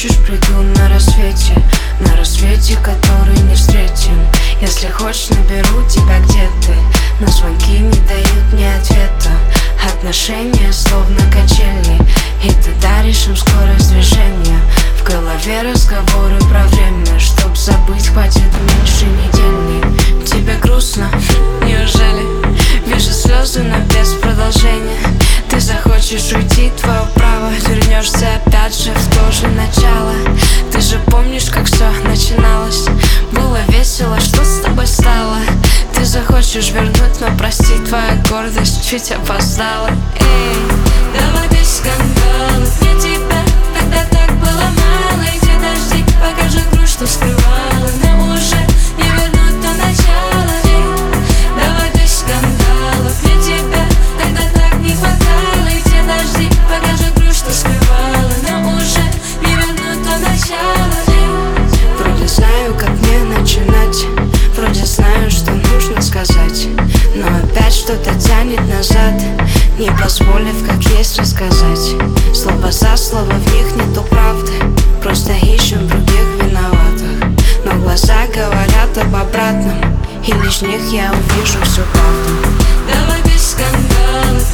хочешь, приду на рассвете, который не встретим. Если хочешь, наберу тебя, где ты. На звонки не дают мне ответа. Отношения словно качели, и ты даришь им скорость движения. В голове разговоры про время, чтоб забыть, хватит меньше недели. Тебе грустно? Неужели? Вижу слезы, но без продолжения. Ты захочешь уйти, твое право. Вернешься опять же в то же начало. Ты же помнишь, как все начиналось? Было весело, что с тобой стало? Ты захочешь вернуть, но прости, твоя гордость чуть опоздала. Эй, давай без скандалов. Мне тебя тогда так было мало. И где дожди, покажи грудь, что скрывала. Но уже не вернуть то начало. Эй, давай без скандалов. Мне тебя тогда так не хватало. И где дожди, покажи грудь, что скрывала. Но уже не вернуть то начало. Эй, вроде знаю, как мне начинать. Вроде знаю, что нужно сказать, но опять что-то тянет назад, не позволив как есть рассказать. Слово за слово, в них нету правды. Просто ищем других виноватых. Но глаза говорят об обратном, и лишь в них я увижу всю правду. Давай без скандалов.